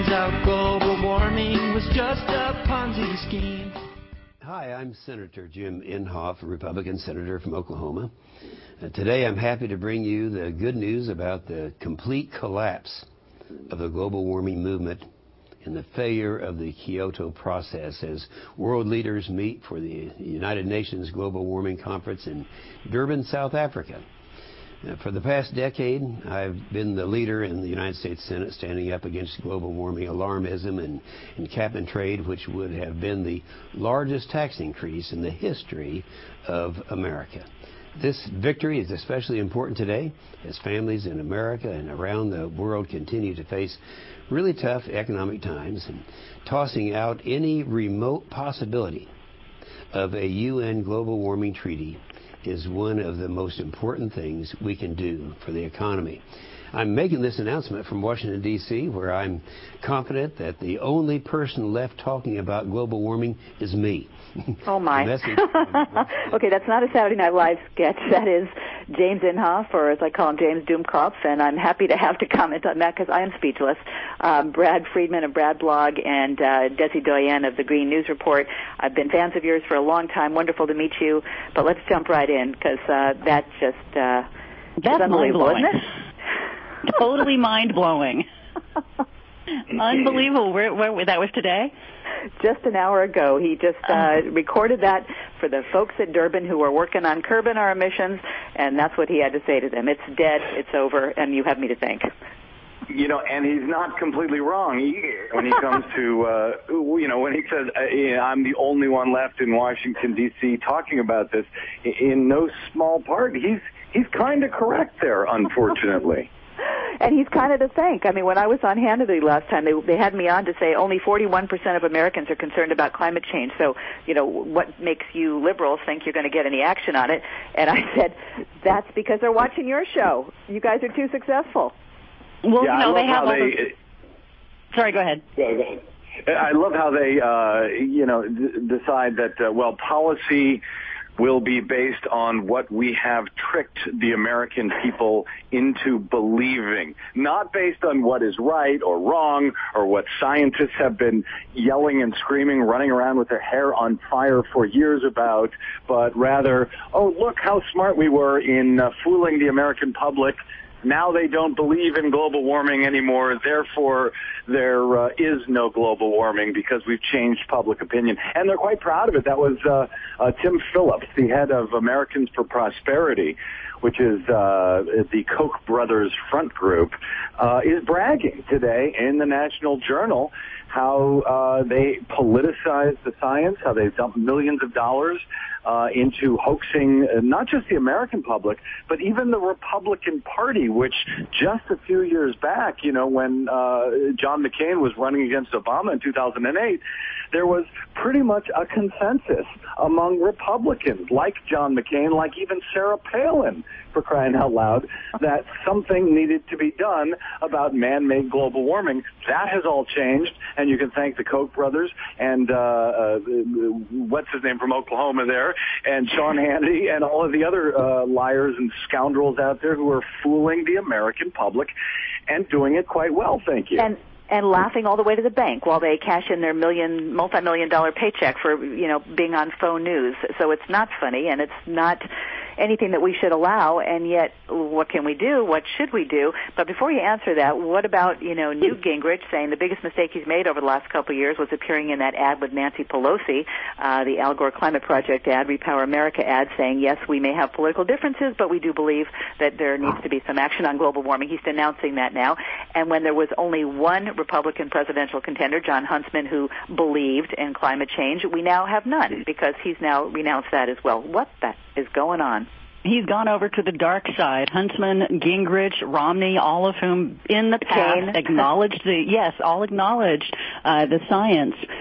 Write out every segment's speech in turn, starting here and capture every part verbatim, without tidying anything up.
Turns out global warming was just a Ponzi scheme. Hi, I'm Senator Jim Inhofe, a Republican senator from Oklahoma. Uh, today I'm happy to bring you the good news about the complete collapse of the global warming movement and the failure of the Kyoto process as world leaders meet for the United Nations Global Warming Conference in Durban, South Africa. Uh, for the past decade, I've been the leader in the United States Senate standing up against global warming alarmism and, and cap and trade, which would have been the largest tax increase in the history of America. This victory is especially important today as families in America and around the world continue to face really tough economic times, and tossing out any remote possibility of a U N global warming treaty is one of the most important things we can do for the economy. I'm making this announcement from Washington, D C, where I'm confident that the only person left talking about global warming is me. Oh, my. Okay, that's not a Saturday Night Live sketch. That is James Inhofe, or as I call him, James Doomkopf, and I'm happy to have to comment on that because I am speechless. Um, Brad Friedman of Brad Blog and uh, Desi Doyen of the Green News Report. I've been fans of yours for a long time. Wonderful to meet you. But let's jump right in because uh, that's just uh, that's unbelievable, isn't it? Totally mind-blowing. Unbelievable. Where, where, that was today? Just an hour ago. He just uh, recorded that for the folks at Durban who are working on curbing our emissions, and that's what he had to say to them. It's dead, it's over, and you have me to thank. You know, and he's not completely wrong either when he comes to, uh, you know, when he says, uh, yeah, I'm the only one left in Washington, D C talking about this. In no small part, he's, he's kind of correct there, unfortunately. And he's kind of to thank. I mean, when I was on Hannity last time, they they had me on to say only forty-one percent of Americans are concerned about climate change. So, you know, what makes you liberals think you're going to get any action on it? And I said, that's because they're watching your show. You guys are too successful. Well, yeah, you know, they have all they, the... Sorry, go ahead. Yeah, go ahead. I love how they, uh, you know, d- decide that, uh, well, policy will be based on what we have tricked the American people into believing, not based on what is right or wrong or what scientists have been yelling and screaming, running around with their hair on fire for years about, but rather, oh, look how smart we were in uh, fooling the American public. Now they don't believe in global warming anymore. Therefore, there uh, is no global warming because we've changed public opinion. And they're quite proud of it. That was uh, uh, Tim Phillips, the head of Americans for Prosperity, which is uh, the Koch brothers front group, uh, is bragging today in the National Journal how uh, they politicize the science, how they've dumped millions of dollars uh, into hoaxing uh, not just the American public, but even the Republican Party, which just a few years back, you know, when uh, John McCain was running against Obama in two thousand eight, there was pretty much a consensus among Republicans, like John McCain, like even Sarah Palin, for crying out loud, that something needed to be done about man-made global warming. That has all changed, and you can thank the Koch brothers and uh, uh, what's his name from Oklahoma there, and Sean Hannity and all of the other uh, liars and scoundrels out there who are fooling the American public and doing it quite well, thank you. And and laughing all the way to the bank while they cash in their million, multi-million dollar paycheck for, you know, being on phone news. So it's not funny, and it's not anything that we should allow, and yet what can we do? What should we do? But before you answer that, what about, you know, Newt Gingrich saying the biggest mistake he's made over the last couple of years was appearing in that ad with Nancy Pelosi, uh, the Al Gore Climate Project ad, Repower America ad, saying, yes, we may have political differences, but we do believe that there needs to be some action on global warming. He's denouncing that now. And when there was only one Republican presidential contender, John Huntsman, who believed in climate change, we now have none because he's now renounced that as well. What the is going on? He's gone over to the dark side. Huntsman, Gingrich, Romney, all of whom in the past Kane. acknowledged the, yes, all acknowledged uh, the science.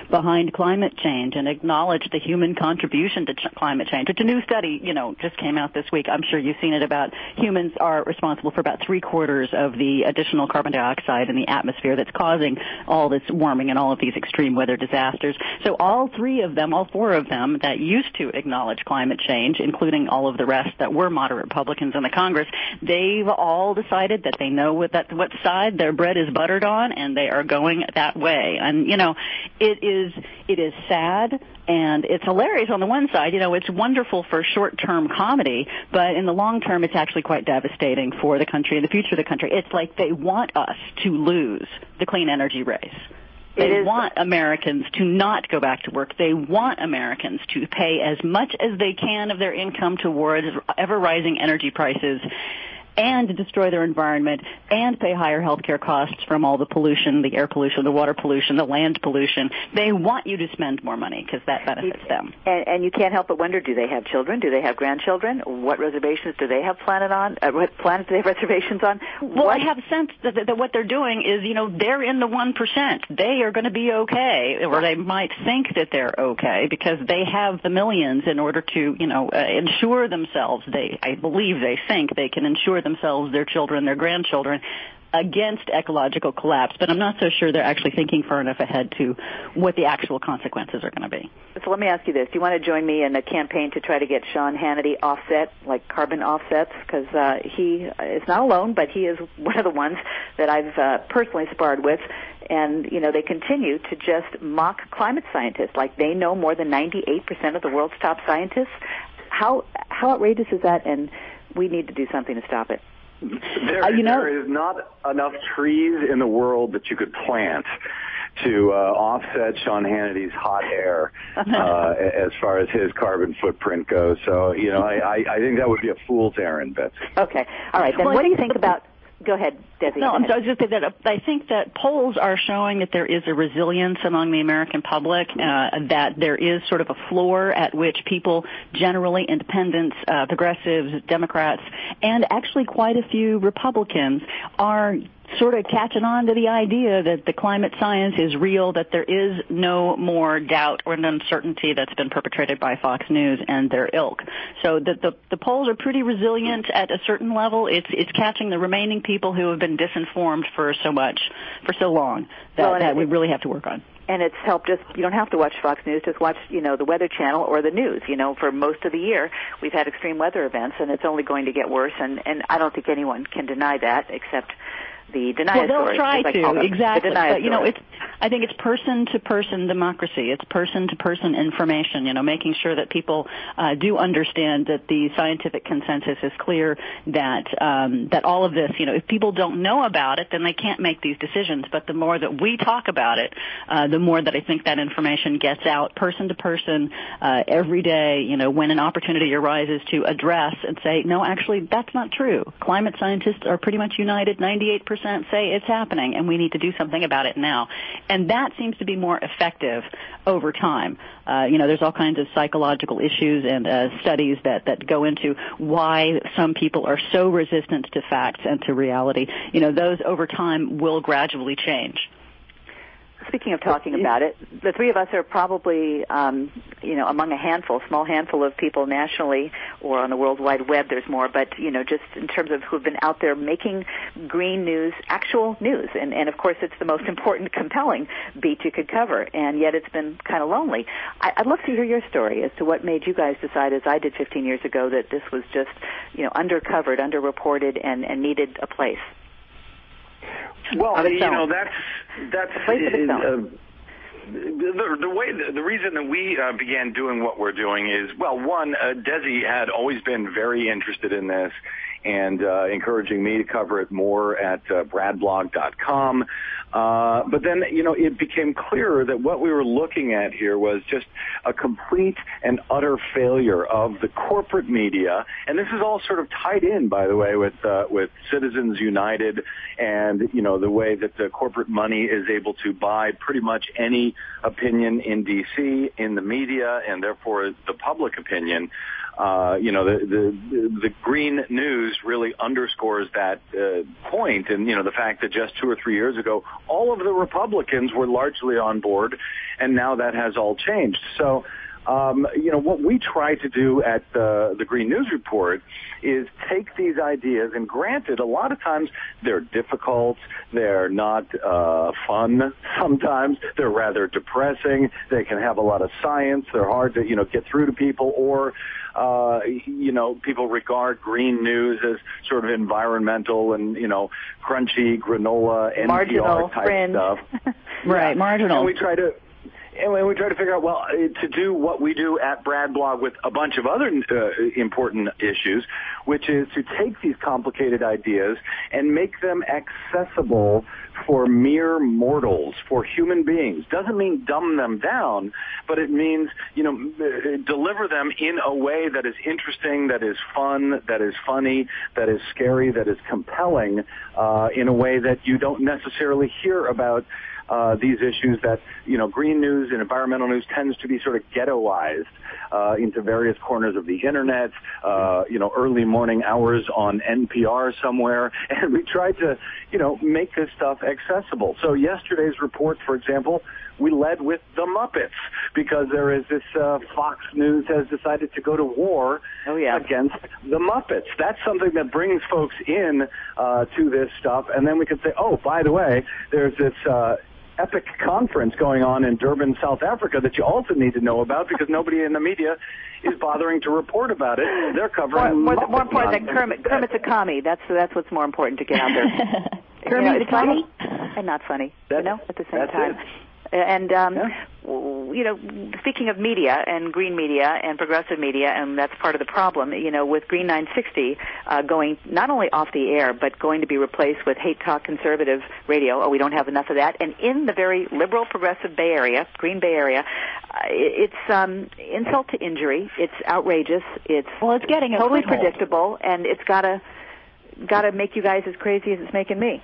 behind climate change and acknowledge the human contribution to ch- climate change. It's a new study, you know, just came out this week. I'm sure you've seen it about humans are responsible for about three quarters of the additional carbon dioxide in the atmosphere that's causing all this warming and all of these extreme weather disasters. So all three of them, all four of them that used to acknowledge climate change, including all of the rest that were moderate Republicans in the Congress, they've all decided that they know what that what side their bread is buttered on, and they are going that way. And you know, it is it is sad. And it's hilarious on the one side. You know, it's wonderful for short-term comedy, but in the long term, it's actually quite devastating for the country and the future of the country. It's like they want us to lose the clean energy race. They want Americans to not go back to work. They want Americans to pay as much as they can of their income towards ever-rising energy prices and to destroy their environment and pay higher health care costs from all the pollution, the air pollution, the water pollution, the land pollution. They want you to spend more money because that benefits them. And, and you can't help but wonder, do they have children? Do they have grandchildren? What reservations do they have planted on? Uh, what planets do they have reservations on? Well, what? I have sense that, that, that what they're doing is, you know, they're in the one percent. They are going to be okay, or they might think that they're okay because they have the millions in order to, you know, uh, insure themselves. They, I believe they think they can insure themselves, their children, their grandchildren against ecological collapse, but I'm not so sure they're actually thinking far enough ahead to what the actual consequences are going to be. So let me ask you this. Do you want to join me in a campaign to try to get Sean Hannity offset, like carbon offsets? Because uh, he is not alone, but he is one of the ones that I've uh, personally sparred with. And, you know, they continue to just mock climate scientists, like they know more than ninety-eight percent of the world's top scientists. How how outrageous is that? And we need to do something to stop it. There, uh, you know, there is not enough trees in the world that you could plant to uh, offset Sean Hannity's hot air uh, as far as his carbon footprint goes. So, you know, I, I, I think that would be a fool's errand, Betsy. Okay. All right. Then well, what do you think about... Go ahead, Desi. No, go I'm ahead. sorry, I was just saying that I think that polls are showing that there is a resilience among the American public, uh, that there is sort of a floor at which people, generally independents, uh, progressives, Democrats, and actually quite a few Republicans are sort of catching on to the idea that the climate science is real, that there is no more doubt or uncertainty that's been perpetrated by Fox News and their ilk. So the, the, the polls are pretty resilient at a certain level. It's, it's catching the remaining people who have been disinformed for so much, for so long, that, well, that it, we really have to work on. And it's helped us. You don't have to watch Fox News. Just watch, you know, the Weather Channel or the news. You know, for most of the year, we've had extreme weather events, and it's only going to get worse. And, and I don't think anyone can deny that, except the deniers. Well, they'll try to, exactly. But, you know, it's, I think it's person-to-person democracy. It's person-to-person information, you know, making sure that people uh, do understand that the scientific consensus is clear, that um, that all of this, you know, if people don't know about it, then they can't make these decisions. But the more that we talk about it, uh, the more that I think that information gets out person-to-person uh, every day, you know, when an opportunity arises to address and say, no, actually, that's not true. Climate scientists are pretty much united, ninety-eight percent say it's happening, and we need to do something about it now. And that seems to be more effective over time. Uh, you know, there's all kinds of psychological issues and uh, studies that, that go into why some people are so resistant to facts and to reality. You know, those over time will gradually change. Speaking of talking about it, the three of us are probably, um, you know, among a handful, small handful of people nationally or on the World Wide Web. There's more, but you know, just in terms of who've been out there making green news, actual news, and and of course, it's the most important, compelling beat you could cover, and yet it's been kind of lonely. I, I'd love to hear your story as to what made you guys decide, as I did fifteen years ago, that this was just, you know, undercovered, underreported, and and needed a place. Well, you know, that's that's uh, the, the way the, the reason that we uh, began doing what we're doing is, well, one, uh, Desi had always been very interested in this and uh, encouraging me to cover it more at uh, brad blog dot com. Uh, but then, you know, it became clearer that what we were looking at here was just a complete and utter failure of the corporate media. And this is all sort of tied in, by the way, with uh, with Citizens United and, you know, the way that the corporate money is able to buy pretty much any opinion in D C, in the media, and therefore the public opinion. uh, you know, the, the the green news really underscores that uh, point, and you know, the fact that just two or three years ago, all of the Republicans were largely on board, and now that has all changed. So. Um, you know, what we try to do at the, the Green News Report is take these ideas, and granted, a lot of times they're difficult, they're not uh, fun sometimes, they're rather depressing, they can have a lot of science, they're hard to, you know, get through to people, or, uh, you know, people regard green news as sort of environmental and, you know, crunchy, granola, N P R marginal, type fringe. stuff. Right, yeah. marginal. And we try to... And we try to figure out, well, to do what we do at Brad Blog with a bunch of other uh, important issues, which is to take these complicated ideas and make them accessible for mere mortals, for human beings. Doesn't mean dumb them down, but it means, you know, deliver them in a way that is interesting, that is fun, that is funny, that is scary, that is compelling, uh, in a way that you don't necessarily hear about Uh, these issues that, you know, green news and environmental news tends to be sort of ghettoized uh, into various corners of the internet, uh, you know, early morning hours on N P R somewhere. And we tried to, you know, make this stuff accessible. So yesterday's report, for example, we led with the Muppets because there is this uh, Fox News has decided to go to war oh, yeah. against the Muppets. That's something that brings folks in uh, to this stuff. And then we could say, oh, by the way, there's this uh, epic conference going on in Durban, South Africa that you also need to know about because nobody in the media is bothering to report about it. They're covering more, more, Muppet more important than nonsense. Kermit. Kermit's a commie. That's that's what's more important to get out there. Kermit you know, the it's funny commie? and not funny. That, you know, at the same that's time. It. And, um, yeah. you know, speaking of media and green media and progressive media, and that's part of the problem, you know, with Green nine sixty uh, going not only off the air, but going to be replaced with hate talk conservative radio. Oh, we don't have enough of that. And in the very liberal progressive Bay Area, Green Bay Area, uh, it's um, insult to injury. It's outrageous. It's, well, it's getting a totally foothold. predictable, and it's gotta gotta make you guys as crazy as it's making me.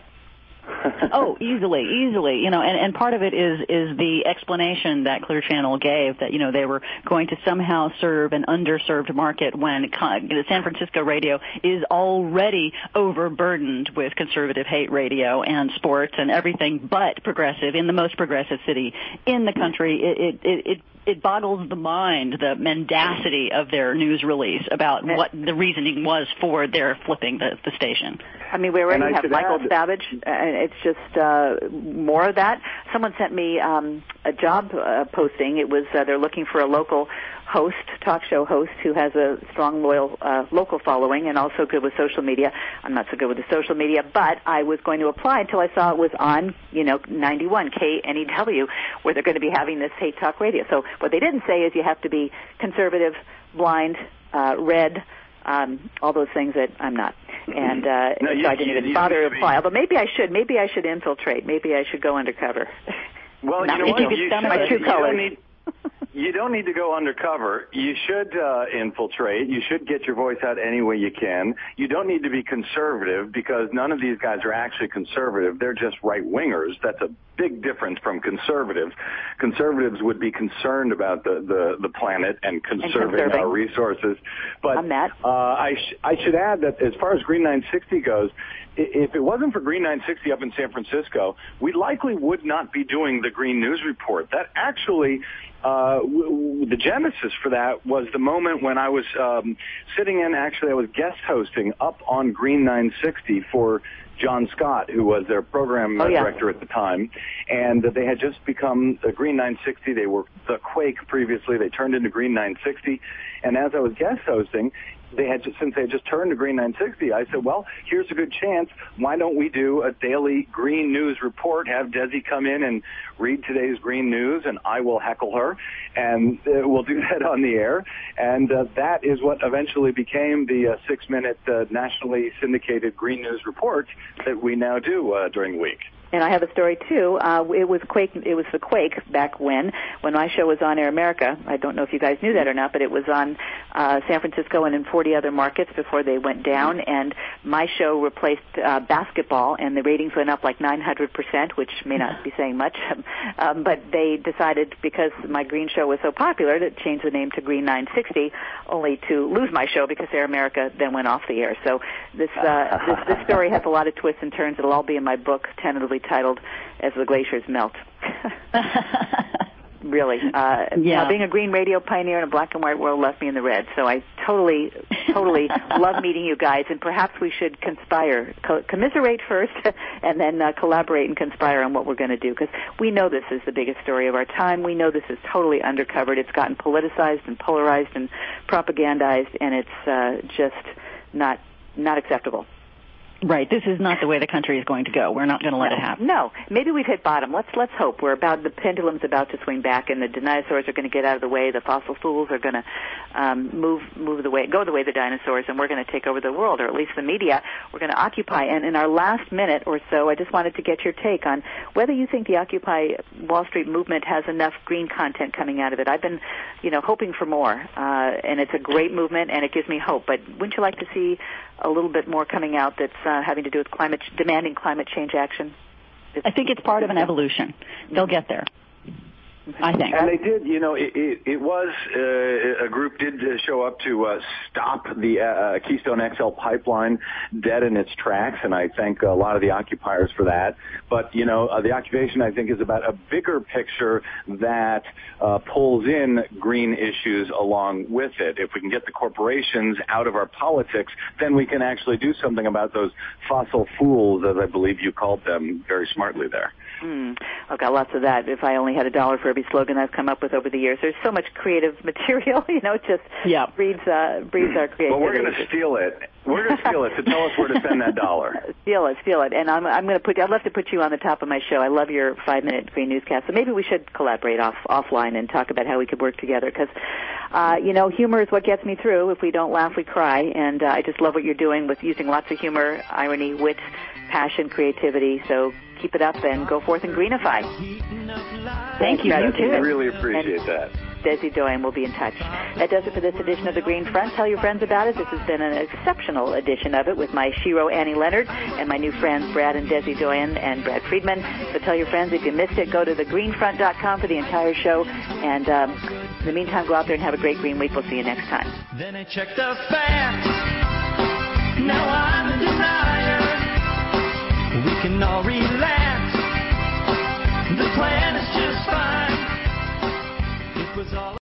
Oh, easily, easily. You know, and, and part of it is is the explanation that Clear Channel gave that, you know, they were going to somehow serve an underserved market when San Francisco radio is already overburdened with conservative hate radio and sports and everything but progressive in the most progressive city in the country. It it it, it It boggles the mind, the mendacity of their news release about what the reasoning was for their flipping the, the station. I mean, we already And I have Michael add, Savage, and it's just uh, more of that. Someone sent me um, a job uh, posting. It was uh, they're looking for a local host, talk show host, who has a strong, loyal uh, local following and also good with social media. I'm not so good with the social media, but I was going to apply until I saw it was on, you know, ninety-one K N E W, where they're going to be having this hate talk radio. So what they didn't say is you have to be conservative, blind, uh, red, um, all those things that I'm not. And uh, no, so you, I didn't you, even you bother to be... apply. Although maybe I should. Maybe I should infiltrate. Maybe I should go undercover. Well, Not you know what? you You, should, my true you colors. don't need... You don't need to go undercover. You should uh, infiltrate. You should get your voice out any way you can. You don't need to be conservative because none of these guys are actually conservative. They're just right-wingers. That's a big difference from conservatives. Conservatives would be concerned about the, the, the planet and conserving, and conserving our resources. But I'm that. Uh, I, sh- I should add that as far as Green nine sixty goes, if it wasn't for Green nine sixty up in San Francisco, we likely would not be doing the Green News Report. That actually, uh, w- w- the genesis for that was the moment when I was um, sitting in, actually I was guest hosting up on Green nine sixty for John Scott, who was their program oh, yeah. director at the time, and they had just become uh, Green nine sixty. They were the Quake previously. They turned into Green nine sixty, and as I was guest hosting, they had just, since they had just turned to Green nine sixty, I said, well, here's a good chance. Why don't we do a daily Green News Report, have Desi come in and read today's Green News, and I will heckle her, and uh, we'll do that on the air. And uh, that is what eventually became the uh, six-minute uh, nationally syndicated Green News Report that we now do uh, during the week. And I have a story too. Uh, it was Quake. It was the Quake back when, when my show was on Air America. I don't know if you guys knew that or not, but it was on uh, San Francisco and in forty other markets before they went down. And my show replaced uh, basketball, and the ratings went up like nine hundred percent, which may not be saying much. um, but they decided, because my Green show was so popular, to change the name to Green nine sixty, only to lose my show because Air America then went off the air. So this uh, this, this story has a lot of twists and turns. It'll all be in my book, tentatively titled As the Glaciers Melt. Really. Uh, yeah. You know, being a green radio pioneer in a black and white world left me in the red. So I totally, totally love meeting you guys, and perhaps we should conspire, co- commiserate first, and then uh, collaborate and conspire on what we're going to do, because we know this is the biggest story of our time. We know this is totally undercovered. It's gotten politicized and polarized and propagandized, and it's uh, just not not acceptable. Right. This is not the way the country is going to go. We're not going to let no, it happen. No. Maybe we've hit bottom. Let's let's hope. We're about the pendulum's about to swing back, and the dinosaurs are going to get out of the way. The fossil fools are going to um, move move the way go the way of the dinosaurs, and we're going to take over the world, or at least the media. We're going to occupy. And in our last minute or so, I just wanted to get your take on whether you think the Occupy Wall Street movement has enough green content coming out of it. I've been, you know, hoping for more, uh, and it's a great movement, and it gives me hope. But wouldn't you like to see a little bit more coming out that's uh, having to do with climate, demanding climate change action? I think it's part of an evolution. They'll get there, I think. And they did, you know, it, it, it was, uh, a group did show up to uh, stop the uh, Keystone X L pipeline dead in its tracks, and I thank a lot of the occupiers for that. But, you know, uh, the occupation, I think, is about a bigger picture that uh, pulls in green issues along with it. If we can get the corporations out of our politics, then we can actually do something about those fossil fools, as I believe you called them very smartly there. Mm, I've got lots of that. If I only had a dollar for every slogan I've come up with over the years. There's so much creative material, you know, it just yeah. breeds, uh, breeds our creativity. Well, we're going to steal it. We're going to steal it, so tell us where to spend that dollar. Steal it, steal it. And I'm, I'm going to put, I'd love to put you on the top of my show. I love your five-minute green newscast. So maybe we should collaborate off offline and talk about how we could work together, because, uh, you know, humor is what gets me through. If we don't laugh, we cry. And uh, I just love what you're doing with using lots of humor, irony, wit, passion, creativity. So keep it up and go forth and greenify. Thank you. You too. I really appreciate and that. Desi Doyen will be in touch. That does it for this edition of The Green Front. Tell your friends about it. This has been an exceptional edition of it with my Shiro Annie Leonard and my new friends Brad and Desi Doyen and Brad Friedman. So tell your friends, if you missed it, go to the green front dot com for the entire show. And um, in the meantime, go out there and have a great green week. We'll see you next time. Then I checked the facts. Now I'm a denier. We can all relax.